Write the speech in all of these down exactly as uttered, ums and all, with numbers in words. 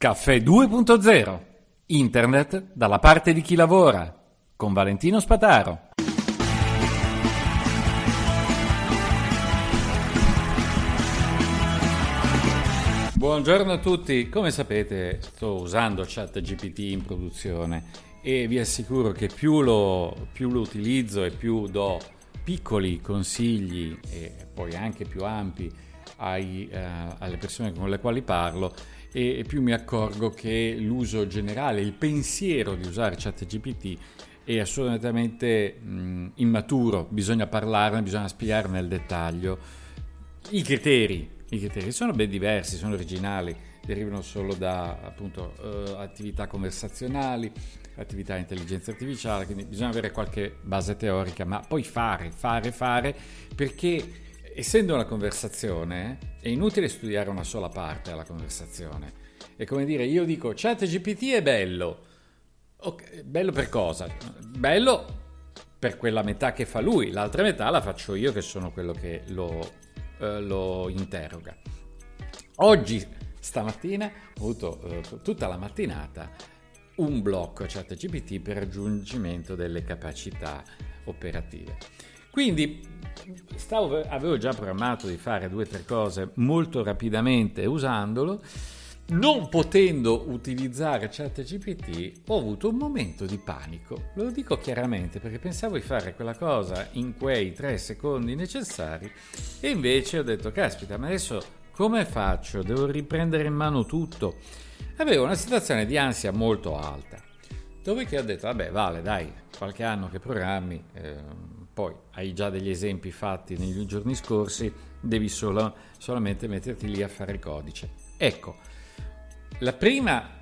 Caffè due punto zero. Internet dalla parte di chi lavora. Con Valentino Spataro. Buongiorno a tutti. Come sapete, sto usando ChatGPT in produzione e vi assicuro che più lo, più lo utilizzo e più do piccoli consigli e poi anche più ampi ai, eh, alle persone con le quali parlo, e più mi accorgo che l'uso generale, il pensiero di usare ChatGPT è assolutamente mh, immaturo. Bisogna parlarne, bisogna spiegare nel dettaglio. I criteri, i criteri sono ben diversi, sono originali, derivano solo da appunto eh, attività conversazionali, attività di intelligenza artificiale, quindi bisogna avere qualche base teorica, ma poi fare, fare, fare, perché essendo una conversazione è inutile studiare una sola parte della conversazione. È come dire, io dico ChatGPT è bello. Okay, bello per cosa? Bello per quella metà che fa lui, l'altra metà la faccio io che sono quello che lo, eh, lo interroga. Oggi, stamattina, ho avuto eh, tutta la mattinata un blocco ChatGPT per raggiungimento delle capacità operative. Quindi stavo, avevo già programmato di fare due o tre cose molto rapidamente usandolo. Non potendo utilizzare ChatGPT ho avuto un momento di panico, lo dico chiaramente, perché pensavo di fare quella cosa in quei tre secondi necessari e invece ho detto caspita, ma adesso come faccio? Devo riprendere in mano tutto. Avevo una situazione di ansia molto alta, dove che ho detto vabbè vale dai, qualche anno che programmi, eh, poi hai già degli esempi fatti negli giorni scorsi, devi solo, solamente metterti lì a fare il codice. Ecco, la prima,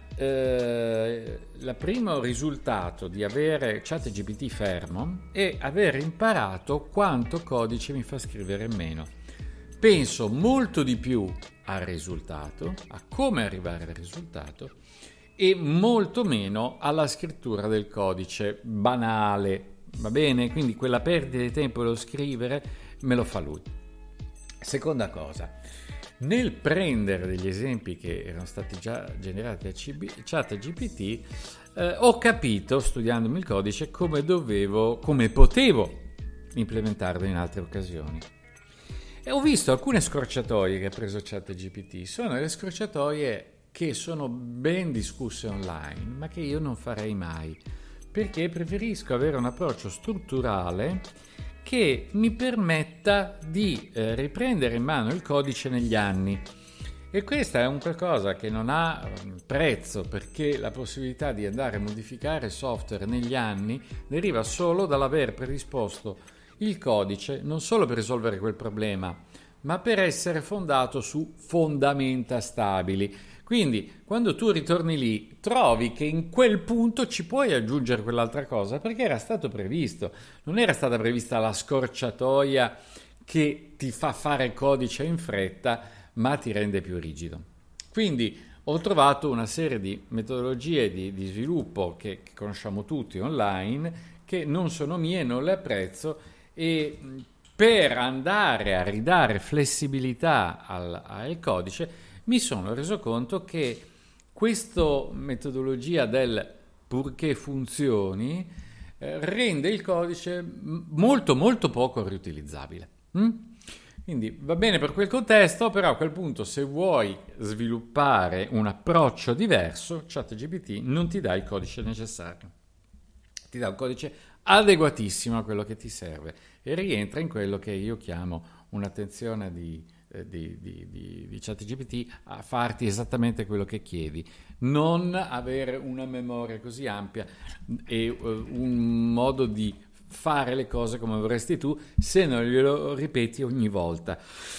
eh, la primo risultato di avere ChatGPT fermo è aver imparato quanto codice mi fa scrivere meno. Penso molto di più al risultato, a come arrivare al risultato, e molto meno alla scrittura del codice banale. Va bene? Quindi quella perdita di tempo dello scrivere me lo fa lui. Seconda cosa, nel prendere degli esempi che erano stati già generati a ChatGPT, eh, ho capito, studiandomi il codice, come dovevo, come potevo implementarlo in altre occasioni. E ho visto alcune scorciatoie che ha preso ChatGPT, sono le scorciatoie che sono ben discusse online, ma che io non farei mai, perché preferisco avere un approccio strutturale che mi permetta di eh, riprendere in mano il codice negli anni. E questa è un qualcosa che non ha prezzo, perché la possibilità di andare a modificare software negli anni deriva solo dall'aver predisposto il codice non solo per risolvere quel problema, ma per essere fondato su fondamenta stabili. Quindi quando tu ritorni lì trovi che in quel punto ci puoi aggiungere quell'altra cosa perché era stato previsto, non era stata prevista la scorciatoia che ti fa fare il codice in fretta ma ti rende più rigido. Quindi ho trovato una serie di metodologie di, di sviluppo che, che conosciamo tutti online, che non sono mie, non le apprezzo, e per andare a ridare flessibilità al, al codice mi sono reso conto che questa metodologia del purché funzioni eh, rende il codice molto molto poco riutilizzabile. Mm? Quindi va bene per quel contesto, però a quel punto se vuoi sviluppare un approccio diverso, ChatGPT non ti dà il codice necessario, ti dà un codice adeguatissimo a quello che ti serve e rientra in quello che io chiamo un'attenzione di Di, di, di, di ChatGPT a farti esattamente quello che chiedi, non avere una memoria così ampia e uh, un modo di fare le cose come vorresti tu se non glielo ripeti ogni volta.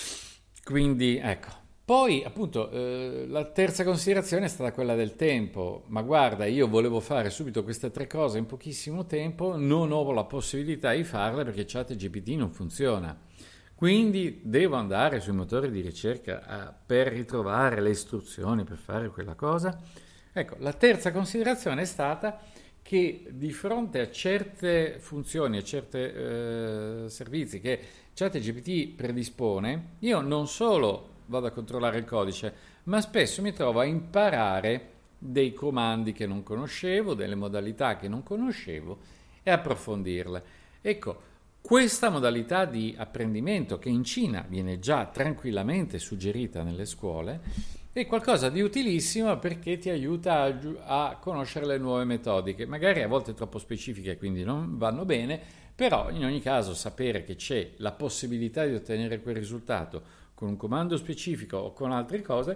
Quindi ecco. Poi appunto eh, la terza considerazione è stata quella del tempo. Ma guarda, io volevo fare subito queste tre cose in pochissimo tempo, non ho la possibilità di farle perché ChatGPT non funziona. Quindi devo andare sui motori di ricerca a, per ritrovare le istruzioni per fare quella cosa. Ecco, la terza considerazione è stata che di fronte a certe funzioni, a certi eh, servizi che ChatGPT predispone, io non solo vado a controllare il codice, ma spesso mi trovo a imparare dei comandi che non conoscevo, delle modalità che non conoscevo e approfondirle. Ecco, questa modalità di apprendimento che in Cina viene già tranquillamente suggerita nelle scuole è qualcosa di utilissimo perché ti aiuta a, a conoscere le nuove metodiche, magari a volte troppo specifiche, quindi non vanno bene, però in ogni caso sapere che c'è la possibilità di ottenere quel risultato con un comando specifico o con altre cose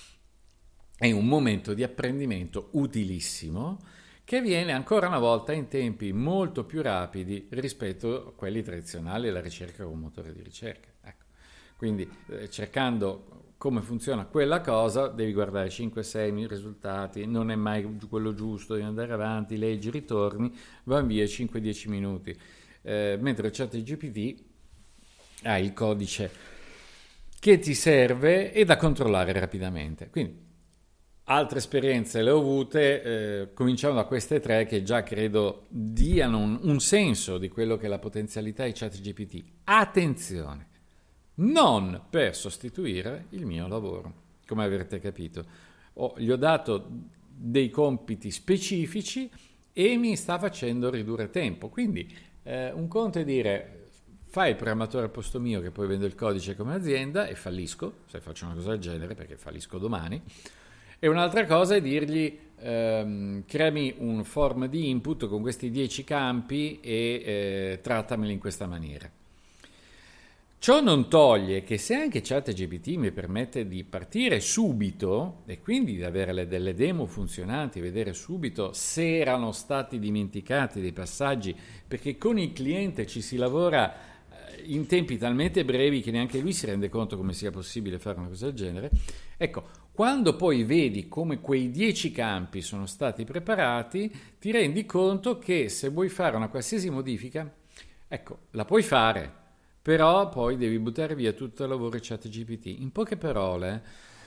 è un momento di apprendimento utilissimo che avviene ancora una volta in tempi molto più rapidi rispetto a quelli tradizionali della ricerca con motore di ricerca. Ecco. Quindi eh, cercando come funziona quella cosa devi guardare cinque sei risultati, non è mai quello giusto, devi andare avanti, leggi, ritorni, va via cinque dieci minuti. Eh, mentre ChatGPT ha il codice che ti serve e da controllare rapidamente. Quindi altre esperienze le ho avute, eh, cominciamo da queste tre che già credo diano un, un senso di quello che è la potenzialità di ChatGPT. Attenzione, non per sostituire il mio lavoro, come avrete capito. Oh, gli ho dato dei compiti specifici e mi sta facendo ridurre tempo. Quindi eh, un conto è dire fai il programmatore al posto mio che poi vendo il codice come azienda e fallisco, se faccio una cosa del genere perché fallisco domani. E un'altra cosa è dirgli ehm, creami un form di input con questi dieci campi e eh, trattameli in questa maniera. Ciò non toglie che se anche ChatGPT mi permette di partire subito e quindi di avere delle demo funzionanti, vedere subito se erano stati dimenticati dei passaggi, perché con il cliente ci si lavora in tempi talmente brevi che neanche lui si rende conto come sia possibile fare una cosa del genere. Ecco, quando poi vedi come quei dieci campi sono stati preparati, ti rendi conto che se vuoi fare una qualsiasi modifica, ecco, la puoi fare, però poi devi buttare via tutto il lavoro di ChatGPT. In poche parole,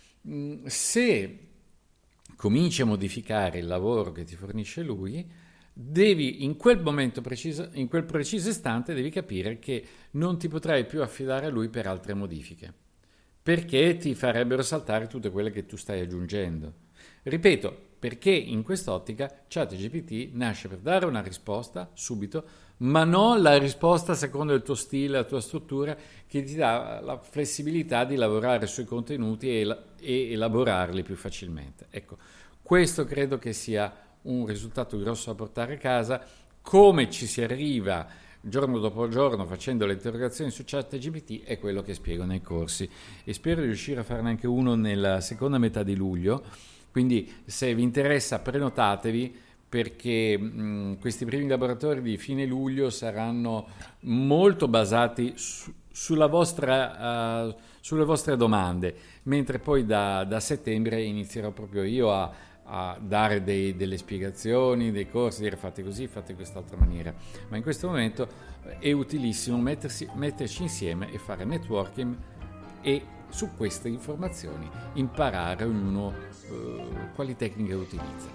se cominci a modificare il lavoro che ti fornisce lui, devi in quel momento preciso, in quel preciso istante devi capire che non ti potrai più affidare a lui per altre modifiche, perché ti farebbero saltare tutte quelle che tu stai aggiungendo. Ripeto, perché in quest'ottica ChatGPT nasce per dare una risposta subito, ma non la risposta secondo il tuo stile, la tua struttura, che ti dà la flessibilità di lavorare sui contenuti e, e elaborarli più facilmente. Ecco, questo credo che sia un risultato grosso da portare a casa. Come ci si arriva giorno dopo giorno facendo le interrogazioni su ChatGPT è quello che spiego nei corsi e spero di riuscire a farne anche uno nella seconda metà di luglio, quindi se vi interessa prenotatevi perché mh, questi primi laboratori di fine luglio saranno molto basati su, sulla vostra, uh, sulle vostre domande, mentre poi da, da settembre inizierò proprio io a a dare dei, delle spiegazioni, dei corsi, dire fate così, fate in quest'altra maniera. Ma in questo momento è utilissimo mettersi, metterci insieme e fare networking e su queste informazioni imparare ognuno eh, quali tecniche utilizza.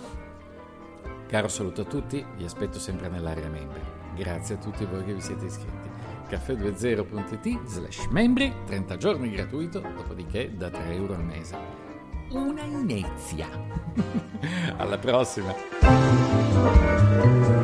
Caro saluto a tutti, vi aspetto sempre nell'area membri. Grazie a tutti voi che vi siete iscritti. caffè venti punto it slash membri, trenta giorni gratuito, dopodiché da tre euro al mese. Una inezia. Alla prossima.